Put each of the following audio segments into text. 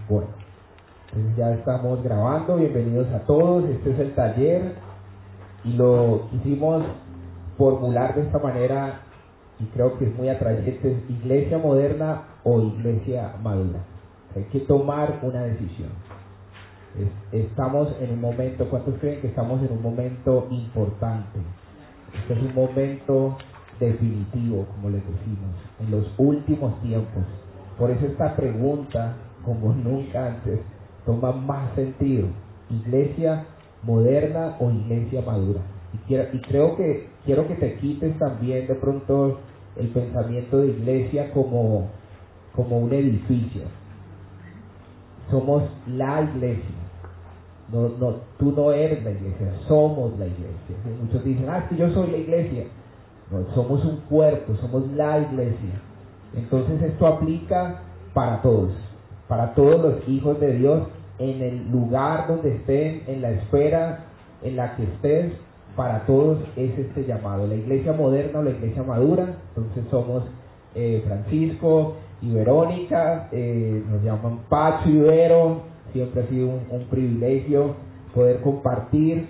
Bueno, entonces ya estamos grabando. Bienvenidos a todos. Este es el taller y lo quisimos formular de esta manera y creo que es muy atrayente: iglesia moderna o iglesia madura. Hay que tomar una decisión. Estamos en un momento, ¿cuántos creen que estamos en un momento importante? Este es un momento definitivo, como les decimos, en los últimos tiempos. Por eso esta pregunta, como nunca antes, toma más sentido: iglesia moderna o iglesia madura. Y quiero que te quites también de pronto el pensamiento de iglesia como un edificio. Somos la iglesia. Tú no eres la iglesia, somos la iglesia. Muchos dicen, es que yo soy la iglesia. No, somos un cuerpo, somos la iglesia. Entonces esto aplica para todos los hijos de Dios, en el lugar donde estén, en la esfera en la que estés. Para todos es este llamado: la iglesia moderna o la iglesia madura. Entonces somos Francisco y Verónica, nos llaman Pacho y Vero. Siempre ha sido un privilegio poder compartir.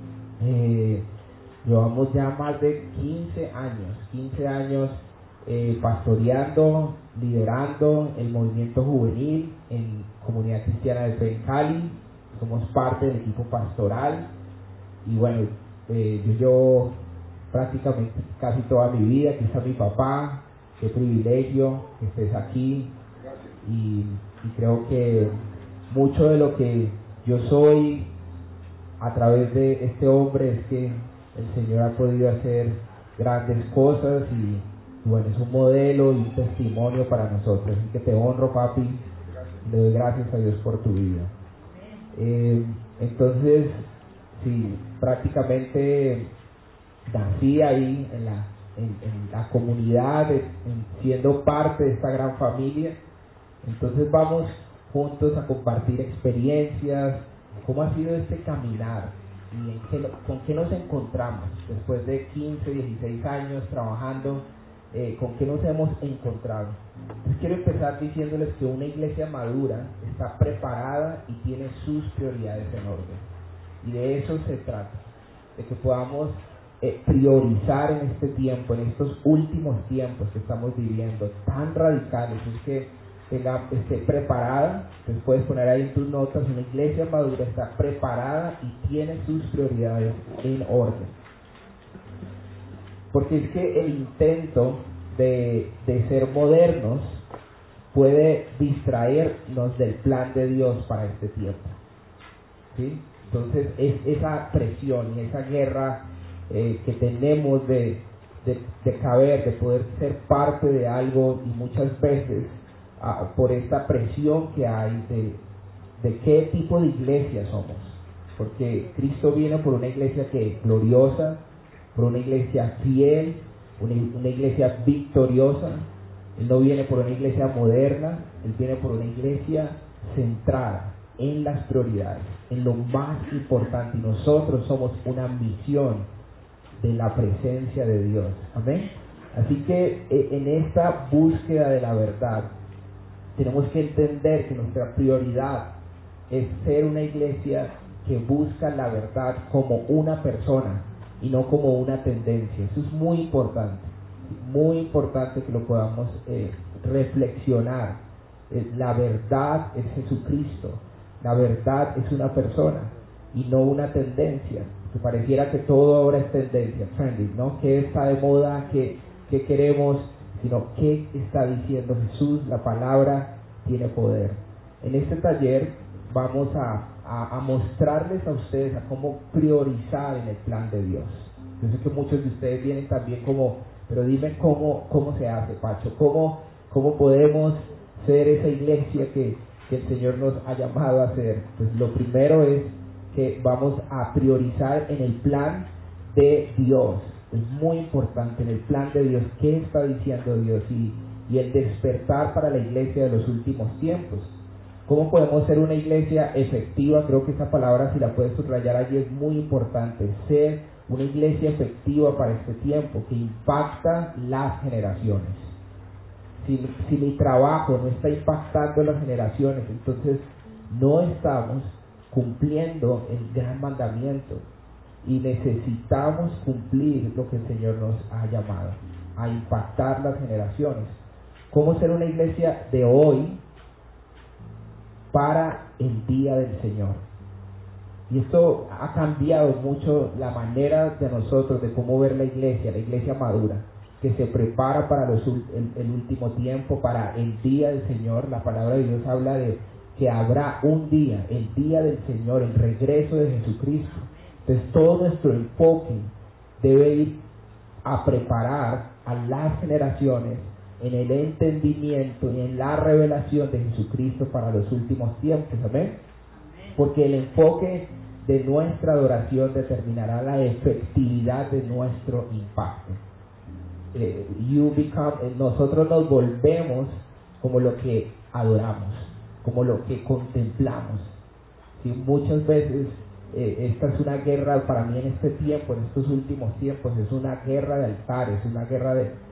Llevamos ya más de 15 años pastoreando, liderando el movimiento juvenil en Comunidad Cristiana de Fe en Cali. Somos parte del equipo pastoral y bueno, yo prácticamente casi toda mi vida. Aquí está mi papá. Qué privilegio que estés aquí y creo que mucho de lo que yo soy a través de este hombre es que el Señor ha podido hacer grandes cosas y bueno, es un modelo y un testimonio para nosotros. Así que te honro, papi, le doy gracias a Dios por tu vida. Entonces, sí, prácticamente nací ahí en la comunidad, siendo parte de esta gran familia. Entonces vamos juntos a compartir experiencias, cómo ha sido este caminar y con qué nos encontramos después de 15, 16 años trabajando, con qué nos hemos encontrado. Entonces quiero empezar diciéndoles que una iglesia madura está preparada y tiene sus prioridades en orden, y de eso se trata, de que podamos priorizar en este tiempo, en estos últimos tiempos que estamos viviendo tan radicales. Es que esté preparada. Entonces puedes poner ahí en tus notas: una iglesia madura está preparada y tiene sus prioridades en orden. Porque es que el intento de ser modernos puede distraernos del plan de Dios para este tiempo, ¿sí? Entonces es esa presión y esa guerra que tenemos de caber, de poder ser parte de algo, y muchas veces por esta presión que hay de qué tipo de iglesia somos, porque Cristo viene por una iglesia que es gloriosa, por una iglesia fiel, una iglesia victoriosa. Él no viene por una iglesia moderna, Él viene por una iglesia centrada en las prioridades, en lo más importante, y nosotros somos una misión de la presencia de Dios. Amén. Así que en esta búsqueda de la verdad tenemos que entender que nuestra prioridad es ser una iglesia que busca la verdad como una persona y no como una tendencia. Eso es muy importante que lo podamos reflexionar. La verdad es Jesucristo, la verdad es una persona y no una tendencia, que pareciera que todo ahora es tendencia, trendy, ¿no? ¿Qué está de moda? ¿Qué queremos? Sino qué está diciendo Jesús. La palabra tiene poder. En este taller vamos a mostrarles a ustedes a cómo priorizar en el plan de Dios. Yo sé que muchos de ustedes vienen también pero dime cómo se hace, Pacho, cómo podemos ser esa iglesia que el Señor nos ha llamado a ser. Pues lo primero es que vamos a priorizar en el plan de Dios. Es muy importante, en el plan de Dios, qué está diciendo Dios y el despertar para la iglesia de los últimos tiempos. ¿Cómo podemos ser una iglesia efectiva? Creo que esa palabra, si la puedes subrayar allí, es muy importante. Ser una iglesia efectiva para este tiempo, que impacta las generaciones. si mi trabajo no está impactando en las generaciones, entonces no estamos cumpliendo el gran mandamiento. Y necesitamos cumplir lo que el Señor nos ha llamado, a impactar las generaciones. ¿Cómo ser una iglesia de hoy para el día del Señor? Y esto ha cambiado mucho la manera de nosotros de cómo ver la iglesia madura, que se prepara para el último tiempo, para el día del Señor. La palabra de Dios habla de que habrá un día, el día del Señor, el regreso de Jesucristo. Entonces todo nuestro enfoque debe ir a preparar a las generaciones en el entendimiento y en la revelación de Jesucristo para los últimos tiempos. ¿Amén? Porque el enfoque de nuestra adoración determinará la efectividad de nuestro impacto. Nosotros nos volvemos como lo que adoramos, como lo que contemplamos. ¿Sí? Muchas veces esta es una guerra para mí en este tiempo, en estos últimos tiempos, es una guerra de altares, una guerra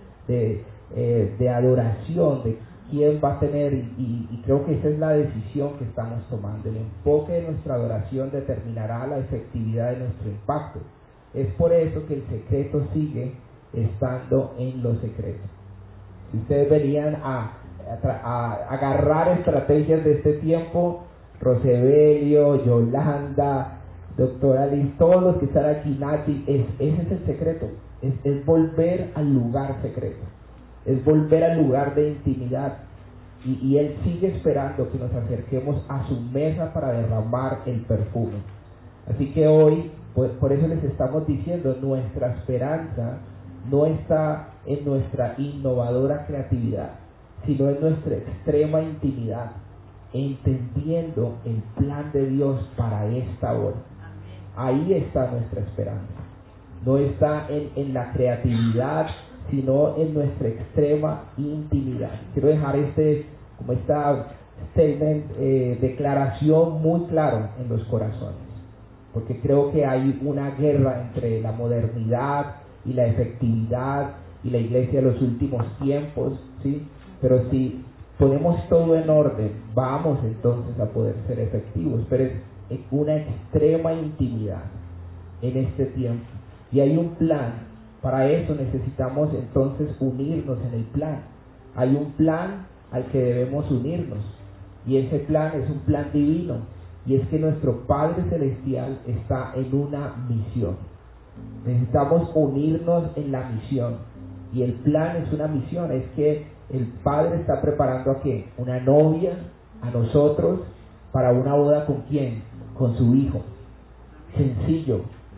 de adoración, de quién va a tener, y creo que esa es la decisión que estamos tomando. El enfoque de nuestra adoración determinará la efectividad de nuestro impacto. Es por eso que el secreto sigue estando en los secretos. Si ustedes venían a agarrar estrategias de este tiempo, Rosebelio, Yolanda, doctora Liz, todos los que están aquí, Nati, ese es el secreto, es volver al lugar secreto, es volver al lugar de intimidad, y Él sigue esperando que nos acerquemos a su mesa para derramar el perfume. Así que hoy, pues, por eso les estamos diciendo, nuestra esperanza no está en nuestra innovadora creatividad, sino en nuestra extrema intimidad, entendiendo el plan de Dios para esta hora. Ahí está nuestra esperanza. No está en la creatividad, sino en nuestra extrema intimidad. Quiero dejar esta statement, declaración muy claro en los corazones, porque creo que hay una guerra entre la modernidad y la efectividad y la iglesia de los últimos tiempos, ¿sí? Pero si ponemos todo en orden, vamos entonces a poder ser efectivos, pero es una extrema intimidad en este tiempo, y hay un plan. Para eso necesitamos entonces unirnos en el plan. Hay un plan al que debemos unirnos, y ese plan es un plan divino, y es que nuestro Padre Celestial está en una misión. Necesitamos unirnos en la misión, y el plan es una misión. Es que el Padre está preparando ¿a qué? Una novia, a nosotros, para una boda. ¿Con quién? Con su Hijo. Sencillo.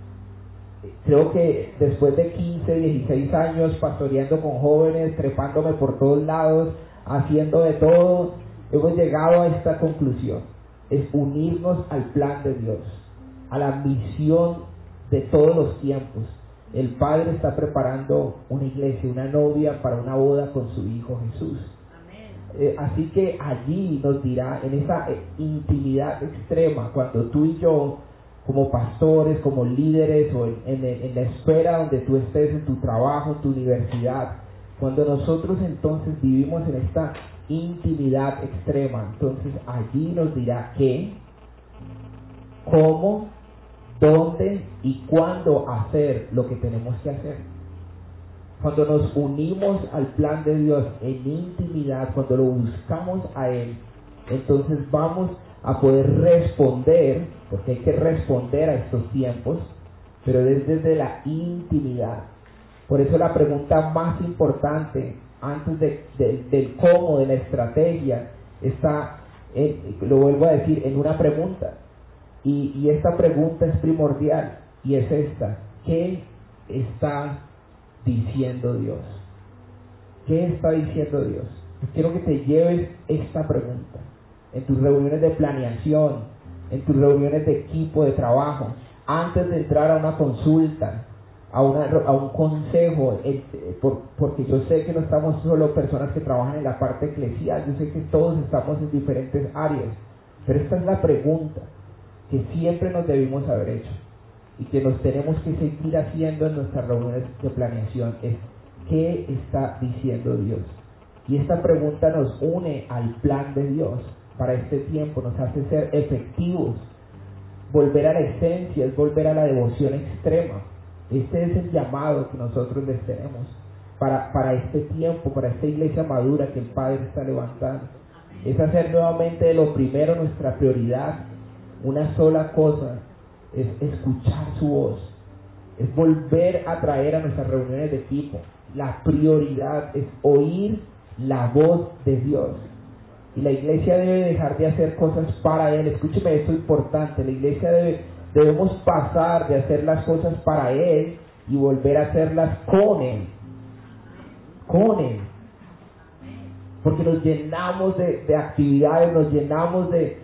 Creo que después de 15, 16 años pastoreando con jóvenes, trepándome por todos lados, haciendo de todo, hemos llegado a esta conclusión: es unirnos al plan de Dios, a la misión de todos los tiempos. El Padre está preparando una iglesia, una novia para una boda con su Hijo Jesús. Así que allí nos dirá, en esa intimidad extrema, cuando tú y yo, como pastores, como líderes, o en la esfera donde tú estés, en tu trabajo, en tu universidad, cuando nosotros entonces vivimos en esta intimidad extrema, entonces allí nos dirá qué, cómo, dónde y cuándo hacer lo que tenemos que hacer. Cuando nos unimos al plan de Dios en intimidad, cuando lo buscamos a Él, entonces vamos a poder responder, porque hay que responder a estos tiempos, pero desde la intimidad. Por eso la pregunta más importante, antes del cómo, de la estrategia, está, lo vuelvo a decir, en una pregunta. Y esta pregunta es primordial, y es esta: ¿qué está diciendo Dios? ¿Qué está diciendo Dios? Quiero que te lleves esta pregunta en tus reuniones de planeación, en tus reuniones de equipo de trabajo, antes de entrar a una consulta, a un consejo, porque yo sé que no estamos solo personas que trabajan en la parte eclesial, yo sé que todos estamos en diferentes áreas, pero esta es la pregunta que siempre nos debimos haber hecho y que nos tenemos que seguir haciendo en nuestras reuniones de planeación: es ¿qué está diciendo Dios? Y esta pregunta nos une al plan de Dios para este tiempo, nos hace ser efectivos. Volver a la esencia es volver a la devoción extrema. Este es el llamado que nosotros les tenemos para este tiempo, para esta iglesia madura que el Padre está levantando. Es hacer nuevamente de lo primero nuestra prioridad. Una sola cosa es escuchar su voz, es volver a traer a nuestras reuniones de equipo. La prioridad es oír la voz de Dios. Y la iglesia debe dejar de hacer cosas para Él. Escúcheme, esto es importante. La iglesia debemos pasar de hacer las cosas para Él y volver a hacerlas con Él. Con Él. Porque nos llenamos de actividades, nos llenamos de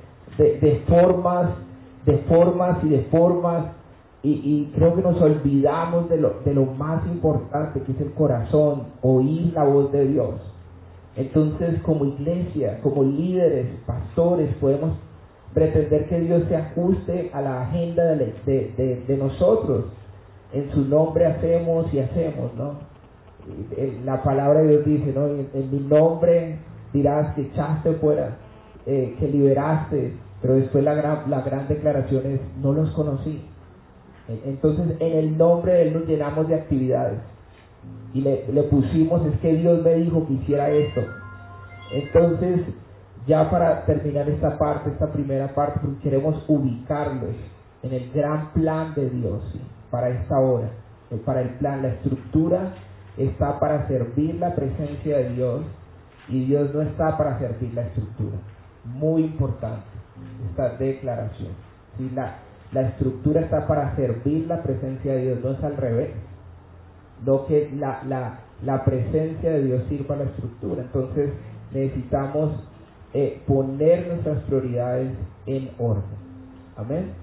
formas y creo que nos olvidamos de lo más importante, que es el corazón, oír la voz de Dios. Entonces, como iglesia, como líderes, pastores, podemos pretender que Dios se ajuste a la agenda de nosotros. En su nombre hacemos y hacemos, ¿no? La palabra de Dios dice, ¿no? En mi nombre dirás que echaste fuera, que liberaste, pero después la gran declaración es, no los conocí. Entonces, en el nombre de Él nos llenamos de actividades. Y le pusimos, es que Dios me dijo que hiciera esto. Entonces, ya para terminar esta primera parte, porque queremos ubicarlos en el gran plan de Dios, ¿sí? Para esta hora, para el plan, la estructura está para servir la presencia de Dios y Dios no está para servir la estructura. Muy importante esta declaración, ¿sí? La estructura está para servir la presencia de Dios, no es al revés. Lo que la presencia de Dios sirva a la estructura. Entonces necesitamos poner nuestras prioridades en orden. Amén.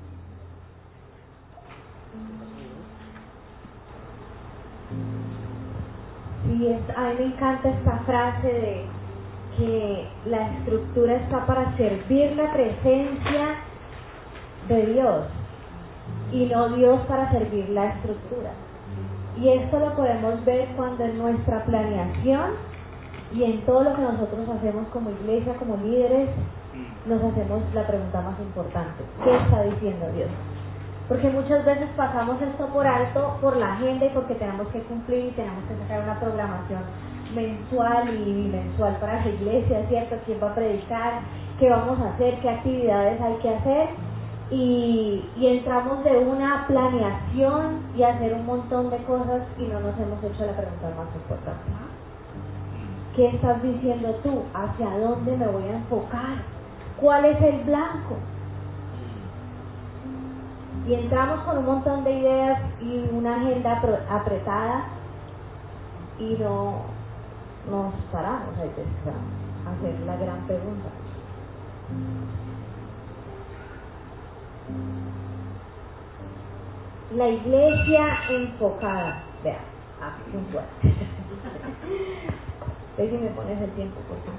Sí, a mí me encanta esta frase de que la estructura está para servir la presencia de Dios y no Dios para servir la estructura. Y esto lo podemos ver cuando en nuestra planeación y en todo lo que nosotros hacemos como iglesia, como líderes, nos hacemos la pregunta más importante: ¿qué está diciendo Dios? Porque muchas veces pasamos esto por alto, por la agenda y porque tenemos que cumplir y tenemos que sacar una programación mensual y bimensual para la iglesia, ¿cierto? ¿Quién va a predicar? ¿Qué vamos a hacer? ¿Qué actividades hay que hacer? Y entramos de una planeación y hacer un montón de cosas y no nos hemos hecho la pregunta más importante: ¿qué estás diciendo tú? ¿Hacia dónde me voy a enfocar? ¿Cuál es el blanco? Y entramos con un montón de ideas y una agenda apretada y no nos paramos a hacer la gran pregunta. La iglesia enfocada. Vea, aquí un fuerte. Ve si me pones el tiempo, por favor.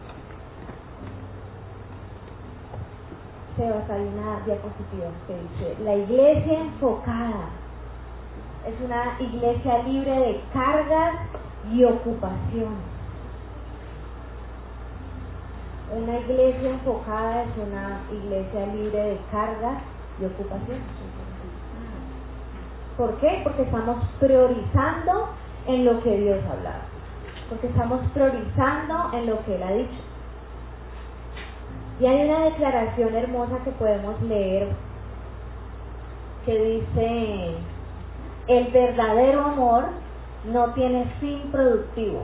Sebas, hay una diapositiva que dice: la iglesia enfocada es una iglesia libre de cargas y ocupaciones. Una iglesia enfocada es una iglesia libre de cargas y ocupaciones. ¿Por qué? Porque estamos priorizando en lo que Dios ha hablado, porque estamos priorizando en lo que Él ha dicho. Y hay una declaración hermosa que podemos leer que dice: el verdadero amor no tiene fin productivo,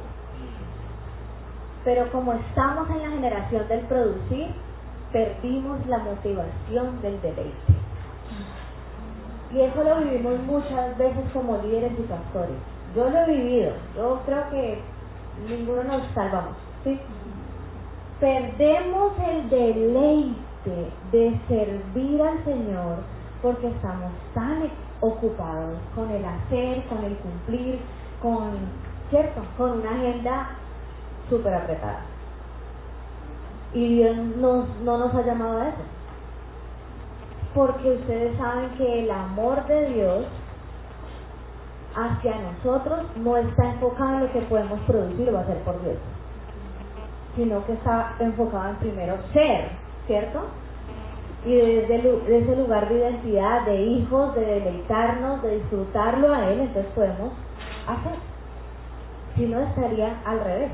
pero como estamos en la generación del producir, perdimos la motivación del deleite. Y eso lo vivimos muchas veces como líderes y pastores. Yo lo he vivido, yo creo que ninguno nos salvamos, ¿sí? Perdemos el deleite de servir al Señor porque estamos tan ocupados con el hacer, con el cumplir, ¿cierto? Con una agenda súper apretada. Y Dios no nos ha llamado a eso. Porque ustedes saben que el amor de Dios hacia nosotros no está enfocado en lo que podemos producir o hacer por Dios, sino que está enfocado en primero ser, ¿cierto? Y desde ese lugar de identidad, de hijos, de deleitarnos, de disfrutarlo a Él, entonces podemos hacer. Si no, estaría al revés.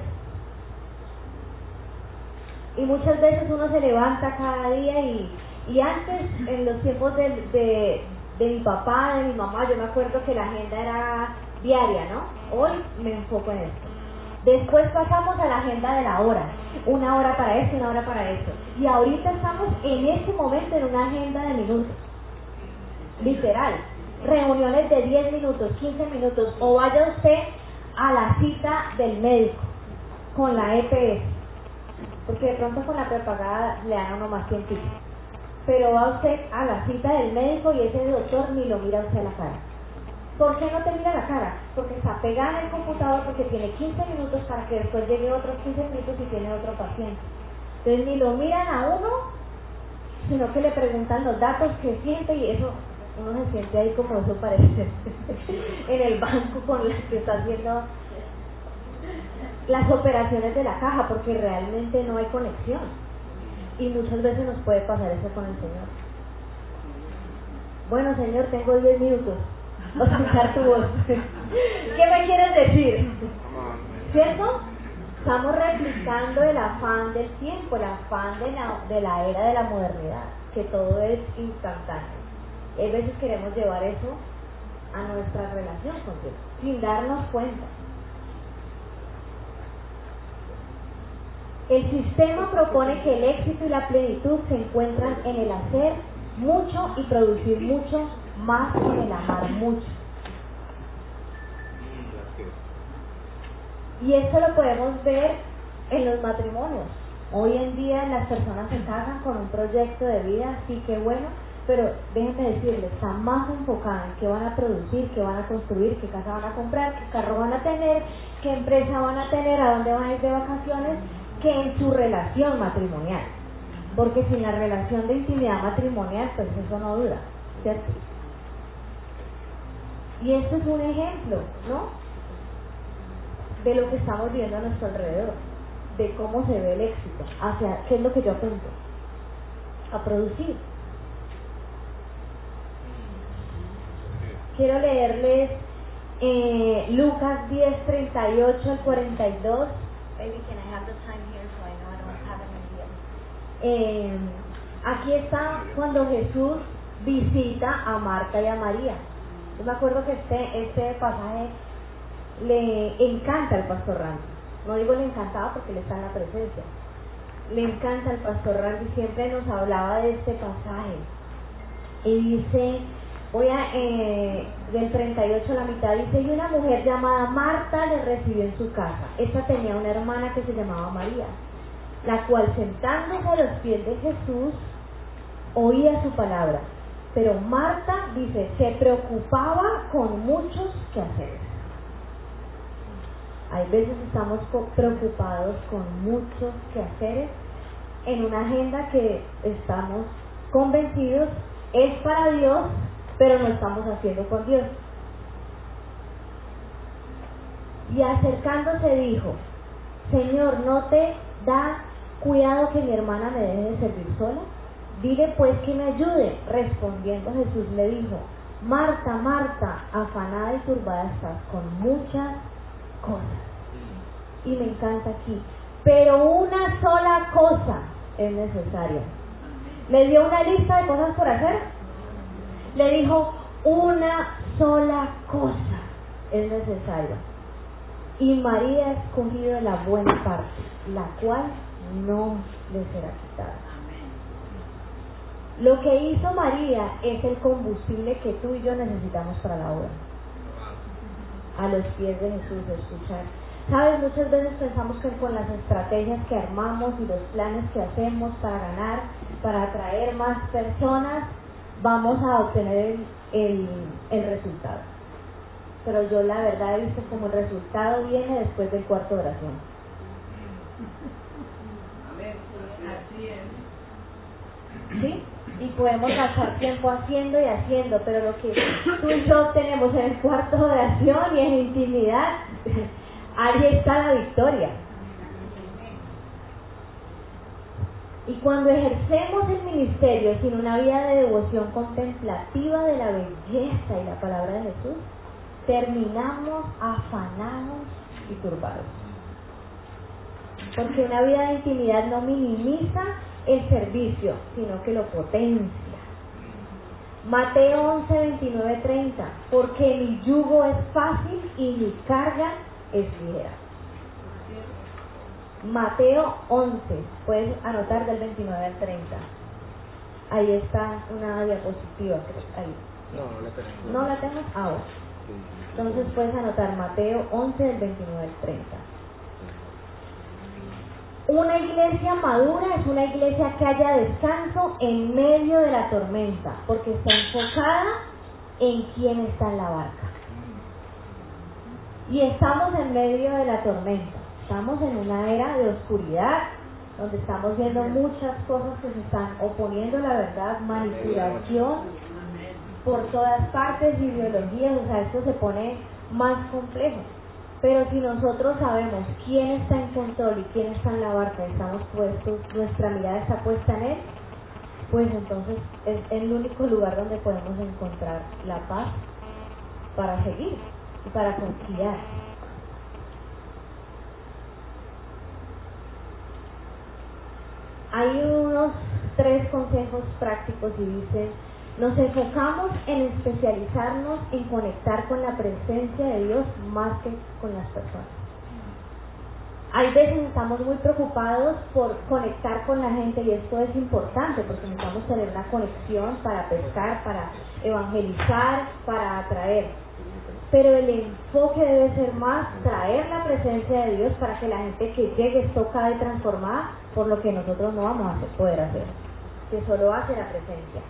Y muchas veces uno se levanta cada día y antes, en los tiempos de mi papá, de mi mamá, yo me acuerdo que la agenda era diaria, ¿no? Hoy me enfoco en esto. Después pasamos a la agenda de la hora, 1 hora para esto, 1 hora para esto. Y ahorita estamos en este momento en una agenda de minutos. Literal. Reuniones de 10 minutos, 15 minutos. O vaya usted a la cita del médico con la EPS. Porque de pronto con la prepagada le dan a uno más tiempo. Pero va usted a la cita del médico y ese doctor ni lo mira usted a la cara. ¿Por qué no te mira la cara? Porque está pegada en el computador, porque tiene 15 minutos para que después llegue otros 15 minutos y tiene otro paciente. Entonces ni lo miran a uno, sino que le preguntan los datos que siente y eso, uno se siente ahí como eso parece en el banco con las que está haciendo las operaciones de la caja, porque realmente no hay conexión. Y muchas veces nos puede pasar eso con el Señor. Bueno, Señor, tengo 10 minutos. O escuchar tu voz. ¿Qué me quieres decir? ¿Cierto? Estamos replicando el afán del tiempo, el afán de la era de la modernidad, que todo es instantáneo. Y a veces queremos llevar eso a nuestra relación con Dios, sin darnos cuenta. El sistema propone que el éxito y la plenitud se encuentran en el hacer mucho y producir mucho, más que en el amar mucho. Y esto lo podemos ver en los matrimonios. Hoy en día las personas se casan con un proyecto de vida, sí que bueno, pero déjenme decirles, está más enfocada en qué van a producir, qué van a construir, qué casa van a comprar, qué carro van a tener, qué empresa van a tener, a dónde van a ir de vacaciones, que en su relación matrimonial. Porque sin la relación de intimidad matrimonial, pues eso no dura, ¿cierto? Y esto es un ejemplo, ¿no? De lo que estamos viendo a nuestro alrededor, de cómo se ve el éxito, hacia qué es lo que yo apunto, a producir. Quiero leerles Lucas 10, 38 al 42. Baby, can I have the time here so I know I don't have it in here? Aquí está cuando Jesús visita a Marta y a María. Yo me acuerdo que este pasaje le encanta al pastor Randy. No digo le encantaba porque él está en la presencia. Le encanta al pastor Randy, siempre nos hablaba de este pasaje. Y dice, del 38 a la mitad, dice, y una mujer llamada Marta le recibió en su casa. Esta tenía una hermana que se llamaba María, la cual sentándose a los pies de Jesús, oía su palabra. Pero Marta, dice, se preocupaba con muchos quehaceres. Hay veces estamos preocupados con muchos quehaceres en una agenda que estamos convencidos es para Dios, pero no estamos haciendo con Dios. Y acercándose dijo, Señor, ¿no te da cuidado que mi hermana me deje de servir sola? Dile pues que me ayude. Respondiendo Jesús le dijo, Marta, Marta, afanada y turbada estás con muchas cosas. Y me encanta aquí, pero una sola cosa es necesaria. Le dio una lista de cosas por hacer. Le dijo, una sola cosa es necesaria. Y María ha escogido la buena parte, la cual no le será quitada. Lo que hizo María es el combustible que tú y yo necesitamos para la obra. A los pies de Jesús, escuchar. Sabes, muchas veces pensamos que con las estrategias que armamos y los planes que hacemos para ganar, para atraer más personas, vamos a obtener el resultado. Pero yo la verdad he visto como el resultado viene después del cuarto de oración. ¿Sí? Y podemos pasar tiempo haciendo y haciendo, pero lo que tú y yo tenemos en el cuarto de oración y en intimidad, ahí está la victoria. Y cuando ejercemos el ministerio sin una vida de devoción contemplativa de la belleza y la palabra de Jesús, terminamos afanados y turbados. Porque una vida de intimidad no minimiza el servicio, sino que lo potencia. Mateo 11, 29, 30, porque mi yugo es fácil y mi carga es ligera. Mateo 11, puedes anotar del 29 al 30. Ahí está una diapositiva, creo. Ahí. No la tenemos. ¿No la tengo? Ahora. Entonces puedes anotar Mateo 11 del 29 al 30. Una iglesia madura es una iglesia que haya descanso en medio de la tormenta, porque está enfocada en quién está en la barca. Y estamos en medio de la tormenta, estamos en una era de oscuridad, donde estamos viendo muchas cosas que se están oponiendo a la verdad, manipulación por todas partes, ideologías, o sea, esto se pone más complejo. Pero si nosotros sabemos quién está en control y quién está en la barca, estamos puestos, nuestra mirada está puesta en él, pues entonces es el único lugar donde podemos encontrar la paz para seguir y para confiar. Hay unos 3 consejos prácticos y dicen: nos enfocamos en especializarnos en conectar con la presencia de Dios más que con las personas. Hay veces estamos muy preocupados por conectar con la gente, y esto es importante porque necesitamos tener una conexión para pescar, para evangelizar, para atraer. Pero el enfoque debe ser más traer la presencia de Dios para que la gente que llegue esté tocada y transformada por lo que nosotros no vamos a poder hacer, que solo hace la presencia.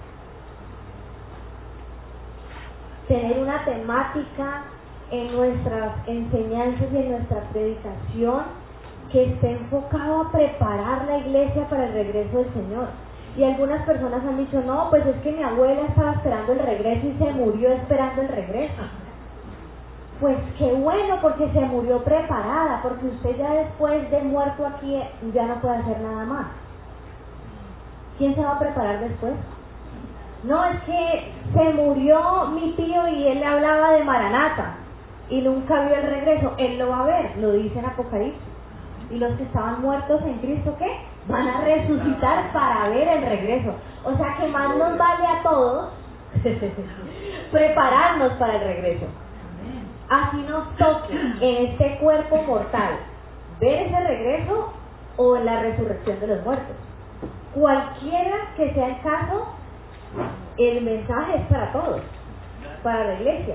Tener una temática en nuestras enseñanzas y en nuestra predicación que esté enfocado a preparar la iglesia para el regreso del Señor. Y algunas personas han dicho: no, pues es que mi abuela estaba esperando el regreso y se murió esperando el regreso. Pues qué bueno, porque se murió preparada, porque usted ya después de muerto aquí ya no puede hacer nada más. ¿Quién se va a preparar después? No, es que se murió mi tío y él hablaba de Maranata y nunca vio el regreso. Él lo va a ver, lo dice en Apocalipsis. Y los que estaban muertos en Cristo, ¿qué? Van a resucitar para ver el regreso. O sea que más nos vale a todos prepararnos para el regreso. Así nos toque en este cuerpo mortal ver ese regreso o la resurrección de los muertos. Cualquiera que sea el caso, el mensaje es para todos, para la iglesia.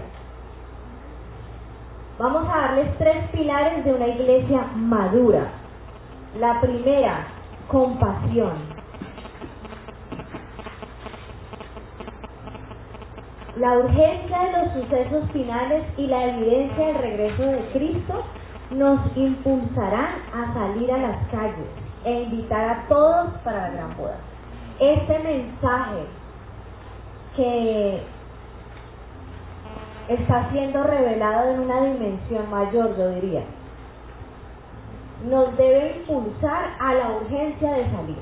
Vamos a darles 3 pilares de una iglesia madura. La primera, compasión. La urgencia de los sucesos finales y la evidencia del regreso de Cristo nos impulsarán a salir a las calles e invitar a todos para la gran boda. Este mensaje que está siendo revelado en una dimensión mayor, yo diría, nos debe impulsar a la urgencia de salir,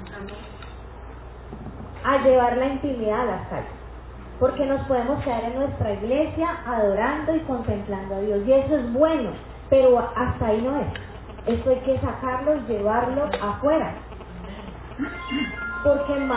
a llevar la intimidad a las calles, porque nos podemos quedar en nuestra iglesia adorando y contemplando a Dios, y eso es bueno, pero hasta ahí no es. Esto hay que sacarlo y llevarlo afuera, porque en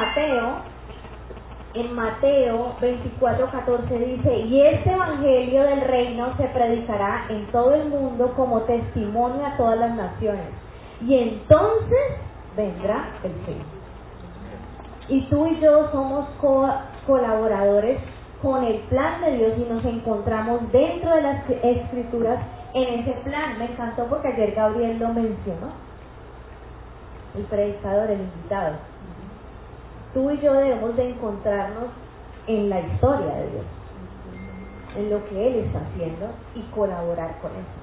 Mateo 24:14 dice: y este evangelio del reino se predicará en todo el mundo como testimonio a todas las naciones, y entonces vendrá el fin. Y tú y yo somos colaboradores con el plan de Dios y nos encontramos dentro de las escrituras en ese plan. Me encantó porque ayer Gabriel lo mencionó, el predicador, el invitado. Tú y yo debemos de encontrarnos en la historia de Dios, en lo que Él está haciendo, y colaborar con eso.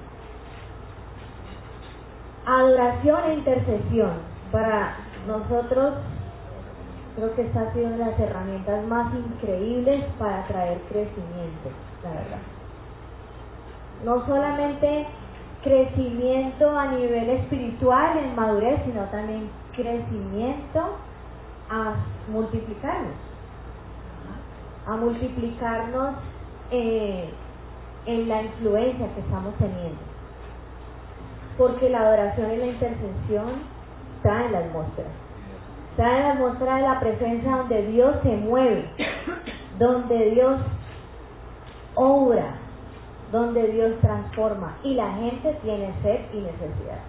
Adoración e intercesión. Para nosotros, creo que esta ha sido una de las herramientas más increíbles para traer crecimiento, la verdad. No solamente crecimiento a nivel espiritual, en madurez, sino también crecimiento a multiplicarnos en la influencia que estamos teniendo, porque la adoración y la intercesión traen la atmósfera de la presencia donde Dios se mueve, donde Dios obra, donde Dios transforma y la gente tiene sed y necesidad.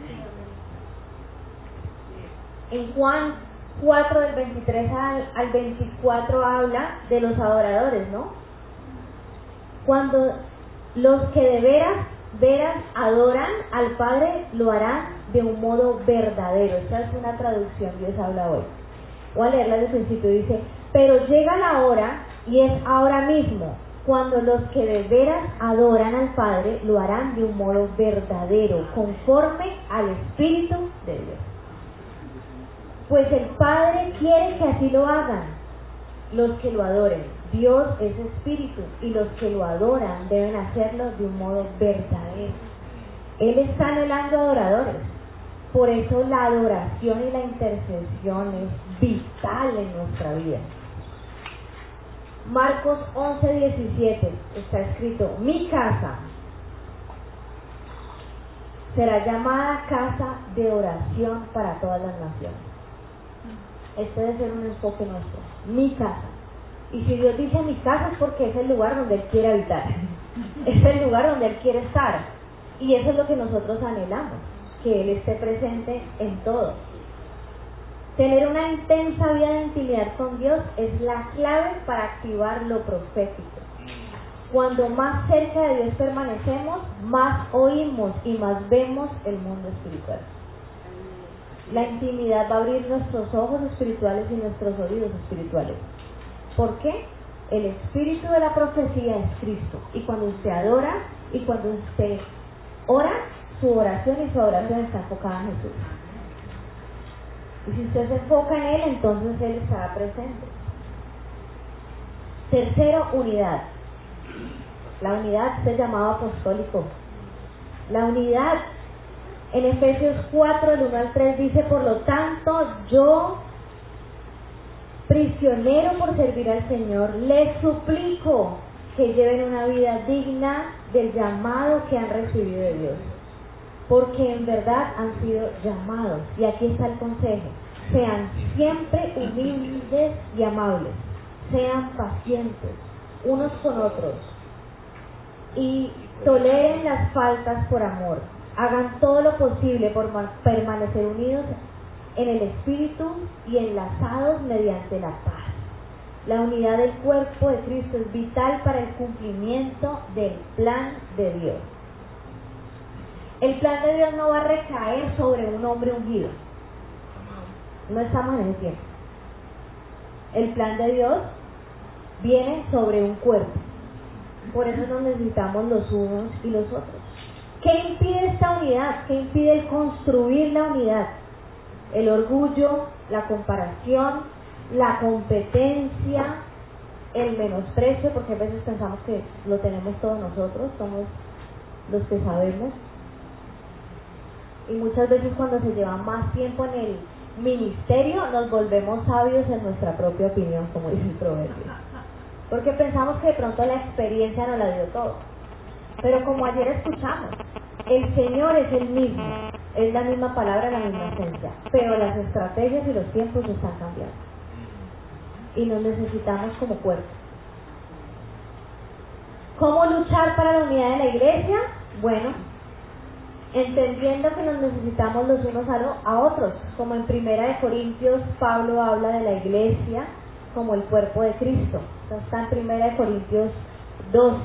En Juan 4 del 23 al 24 habla de los adoradores, ¿no? Cuando los que de veras adoran al Padre lo harán de un modo verdadero. Esta es una traducción, Dios habla hoy. Voy a leerla desde el principio, dice: pero llega la hora, y es ahora mismo, cuando los que de veras adoran al Padre lo harán de un modo verdadero, conforme al Espíritu de Dios. Pues el Padre quiere que así lo hagan los que lo adoren. Dios es espíritu y los que lo adoran deben hacerlo de un modo verdadero. Él está anhelando adoradores. Por eso la adoración y la intercesión es vital en nuestra vida. Marcos 11:17 está escrito: mi casa será llamada casa de oración para todas las naciones. Este debe ser un enfoque nuestro. Mi casa. Y si Dios dice mi casa, es porque es el lugar donde Él quiere habitar. Es el lugar donde Él quiere estar. Y eso es lo que nosotros anhelamos, que Él esté presente en todo. Tener una intensa vida de intimidad con Dios es la clave para activar lo profético. Cuando más cerca de Dios permanecemos, más oímos y más vemos el mundo espiritual. La intimidad va a abrir nuestros ojos espirituales y nuestros oídos espirituales. ¿Por qué? El espíritu de la profecía es Cristo. Y cuando usted adora y cuando usted ora, su oración y su adoración está enfocada en Jesús. Y si usted se enfoca en Él, entonces Él estará presente. Tercero, unidad. La unidad es el llamado apostólico. La unidad, en Efesios 4, del 1 al 3, dice: por lo tanto, yo, prisionero por servir al Señor, les suplico que lleven una vida digna del llamado que han recibido de Dios, porque en verdad han sido llamados. Y aquí está el consejo: sean siempre humildes y amables, sean pacientes unos con otros y toleren las faltas por amor. Hagan todo lo posible por permanecer unidos en el Espíritu y enlazados mediante la paz. La unidad del cuerpo de Cristo es vital para el cumplimiento del plan de Dios. El plan de Dios no va a recaer sobre un hombre ungido. No estamos en ese tiempo. El plan de Dios viene sobre un cuerpo. Por eso nos necesitamos los unos y los otros. ¿Qué impide esta unidad? ¿Qué impide el construir la unidad? El orgullo, la comparación, la competencia, el menosprecio, porque a veces pensamos que lo tenemos todos nosotros, somos los que sabemos. Y muchas veces cuando se lleva más tiempo en el ministerio, nos volvemos sabios en nuestra propia opinión, como dice el proverbio. Porque pensamos que de pronto la experiencia nos la dio todo. Pero como ayer escuchamos, el Señor es el mismo, es la misma palabra, la misma esencia, pero las estrategias y los tiempos están cambiando. Y nos necesitamos como cuerpo. ¿Cómo luchar para la unidad de la iglesia? Bueno, entendiendo que nos necesitamos los unos a otros, como en 1 Corintios Pablo habla de la iglesia como el cuerpo de Cristo. Esto está en 1 Corintios 12,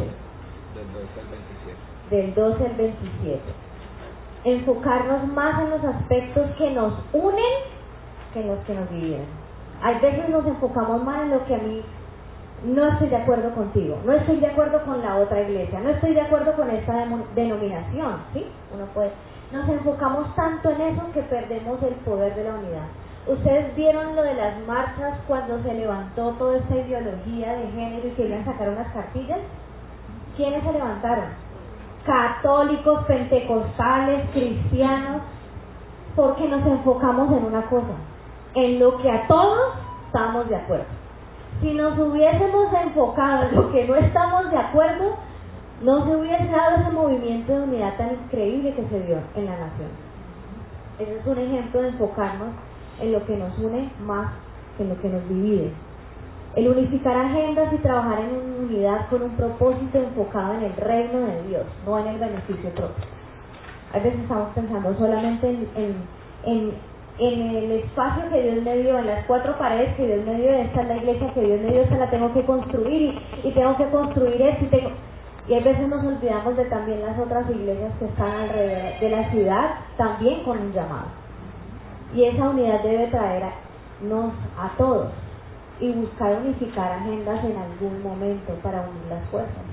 del 12 al 27. Enfocarnos más en los aspectos que nos unen que en los que nos dividen. Hay veces nos enfocamos más en lo que a mí no estoy de acuerdo contigo, no estoy de acuerdo con la otra iglesia, no estoy de acuerdo con esta denominación, ¿sí? Nos enfocamos tanto en eso que perdemos el poder de la unidad. ¿Ustedes vieron lo de las marchas cuando se levantó toda esta ideología de género y querían sacar unas cartillas? ¿Quiénes se levantaron? Católicos, pentecostales, cristianos. porque nos enfocamos en una cosa, en lo que a todos estamos de acuerdo. Si nos hubiésemos enfocado en lo que no estamos de acuerdo, no se hubiese dado ese movimiento de unidad tan increíble que se dio en la nación. Ese es un ejemplo de enfocarnos en lo que nos une más que en lo que nos divide. El unificar agendas y trabajar en unidad con un propósito enfocado en el reino de Dios, no en el beneficio propio. A veces estamos pensando solamente en el espacio que Dios me dio, en las 4 paredes que Dios me dio, esta es la iglesia que Dios me dio, esta la tengo que construir y tengo que construir esto y a veces nos olvidamos de también las otras iglesias que están alrededor de la ciudad, también con un llamado. Y esa unidad debe traernos a todos y buscar unificar agendas en algún momento para unir las fuerzas.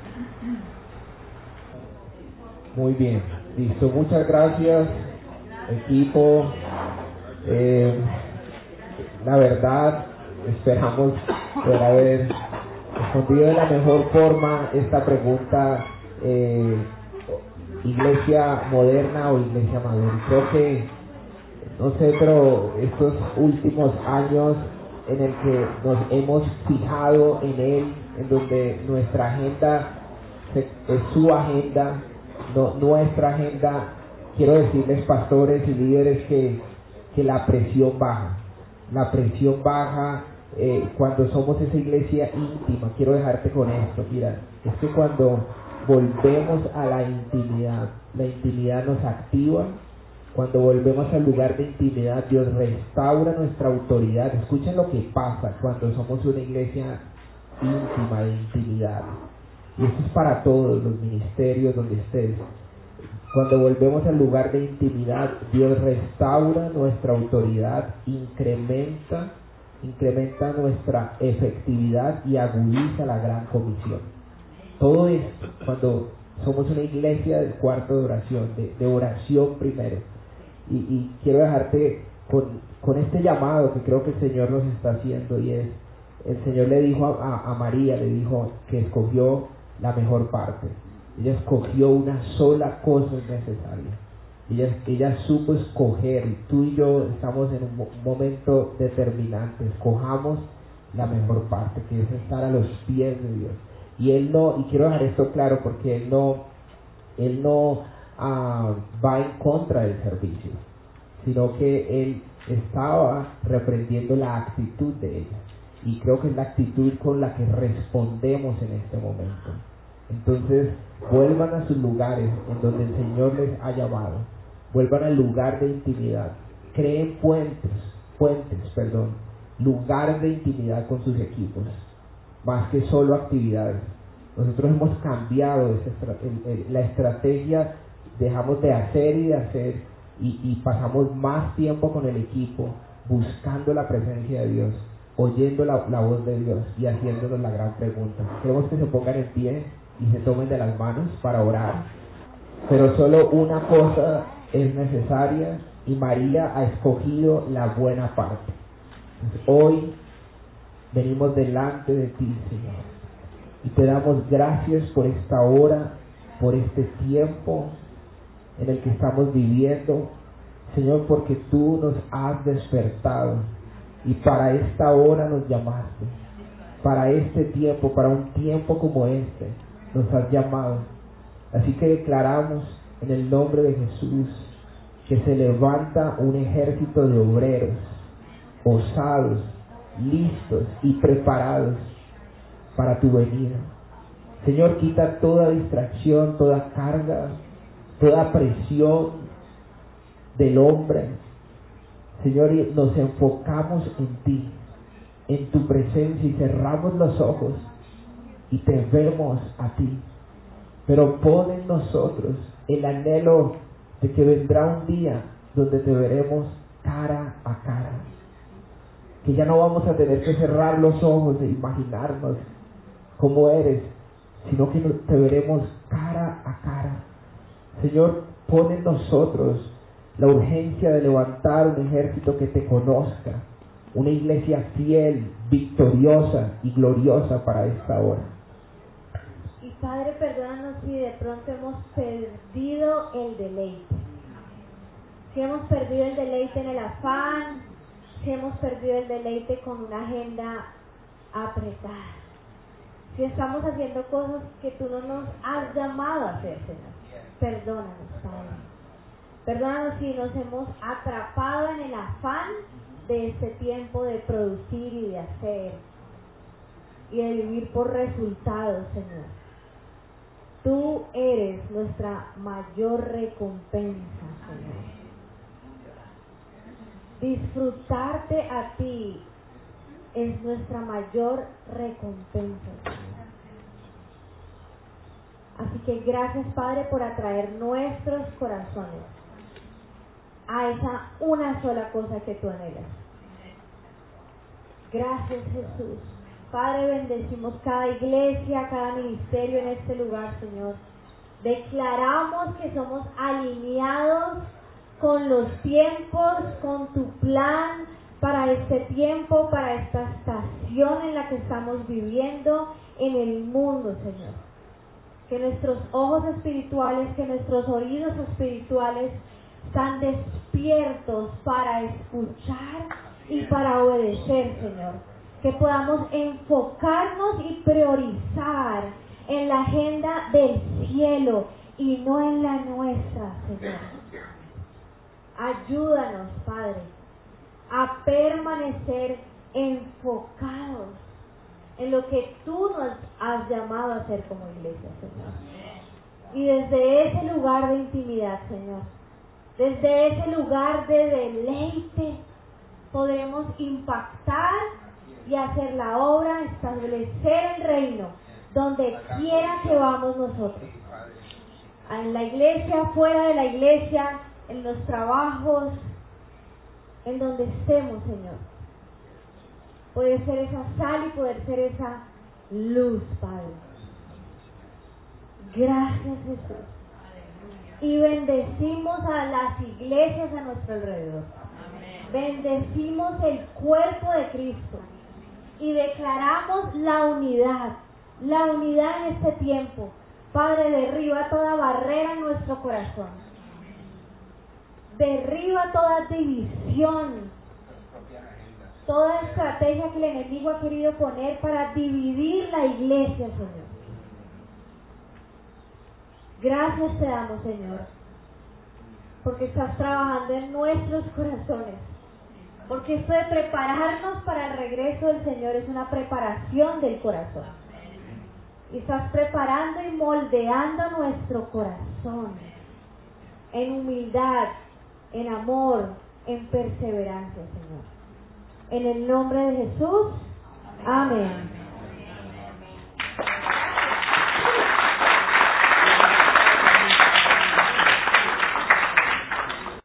Muy bien, listo, muchas gracias, equipo. La verdad, esperamos poder haber respondido de la mejor forma esta pregunta, iglesia moderna o iglesia madura. Creo que, no sé, pero estos últimos años en el que nos hemos fijado en él, en donde nuestra agenda es su agenda, no nuestra agenda, quiero decirles, pastores y líderes, que la presión baja. La presión baja cuando somos esa iglesia íntima. Quiero dejarte con esto. Mira, es que cuando volvemos a la intimidad nos activa. Cuando volvemos al lugar de intimidad, Dios restaura nuestra autoridad. Escuchen lo que pasa cuando somos una iglesia íntima, de intimidad. Y esto es para todos los ministerios donde estés. Cuando volvemos al lugar de intimidad, Dios restaura nuestra autoridad, incrementa nuestra efectividad y agudiza la gran comisión. Todo esto cuando somos una iglesia del cuarto de oración, de oración primero. Y quiero dejarte con este llamado que creo que el Señor nos está haciendo, y es, el Señor le dijo a María, le dijo que escogió la mejor parte. Ella escogió una sola cosa necesaria. Ella supo escoger, y tú y yo estamos en un momento determinante. Escojamos la mejor parte, que es estar a los pies de Dios. Y Él no, y quiero dejar esto claro, porque Él no va en contra del servicio, sino que Él estaba reprendiendo la actitud de ella. Y creo que es la actitud con la que respondemos en este momento. Entonces, vuelvan a sus lugares en donde el Señor les ha llamado. Vuelvan al lugar de intimidad. Creen lugar de intimidad con sus equipos, más que solo actividades. Nosotros hemos cambiado la estrategia, dejamos de hacer y pasamos más tiempo con el equipo, buscando la presencia de Dios, oyendo la voz de Dios y haciéndonos la gran pregunta. Queremos que se pongan en pie y se tomen de las manos para orar, pero solo una cosa es necesaria, y María ha escogido la buena parte. Entonces, hoy venimos delante de ti, Señor, y te damos gracias por esta hora, por este tiempo en el que estamos viviendo, Señor, porque tú nos has despertado y para esta hora nos llamaste, para este tiempo, para un tiempo como este nos has llamado. Así que declaramos en el nombre de Jesús que se levanta un ejército de obreros osados, listos y preparados para tu venida. Señor, quita toda distracción, toda carga, toda presión del hombre. Señor, y nos enfocamos en ti, en tu presencia, y cerramos los ojos y te vemos a ti. Pero pon en nosotros el anhelo de que vendrá un día donde te veremos cara a cara, que ya no vamos a tener que cerrar los ojos e imaginarnos cómo eres, sino que te veremos cara a cara. Señor, pon en nosotros la urgencia de levantar un ejército que te conozca, una iglesia fiel, victoriosa y gloriosa para esta hora. Y Padre, perdónanos si de pronto hemos perdido el deleite. si hemos perdido el deleite en el afán, si hemos perdido el deleite con una agenda apretada, si estamos haciendo cosas que tú no nos has llamado a hacer, Señor, perdónanos, Padre. Perdónanos si nos hemos atrapado en el afán de este tiempo de producir y de hacer y de vivir por resultados, Señor. Tú eres nuestra mayor recompensa, Señor. Disfrutarte a ti es nuestra mayor recompensa, Señor. Así que gracias, Padre, por atraer nuestros corazones a esa una sola cosa que tú anhelas. Gracias, Jesús. Padre, bendecimos cada iglesia, cada ministerio en este lugar, Señor. Declaramos que somos alineados con los tiempos, con tu plan para este tiempo, para esta estación en la que estamos viviendo en el mundo, Señor. Que nuestros ojos espirituales, que nuestros oídos espirituales están despiertos para escuchar y para obedecer, Señor. Que podamos enfocarnos y priorizar en la agenda del cielo y no en la nuestra, Señor. Ayúdanos, Padre, a permanecer enfocados en lo que tú nos has llamado a hacer como iglesia, Señor. Y desde ese lugar de intimidad, Señor, desde ese lugar de deleite, podremos impactar y hacer la obra, establecer el reino, donde quiera que vamos nosotros. En la iglesia, fuera de la iglesia, en los trabajos, en donde estemos, Señor. Poder ser esa sal y poder ser esa luz, Padre. Gracias, Jesús. Y bendecimos a las iglesias a nuestro alrededor. Bendecimos el cuerpo de Cristo. Y declaramos la unidad en este tiempo. Padre, derriba toda barrera en nuestro corazón. Derriba toda división, toda estrategia que el enemigo ha querido poner para dividir la iglesia, Señor. Gracias te damos, Señor, porque estás trabajando en nuestros corazones. Porque esto de prepararnos para el regreso del Señor es una preparación del corazón. Y estás preparando y moldeando nuestro corazón en humildad, en amor, en perseverancia, Señor. En el nombre de Jesús, amén.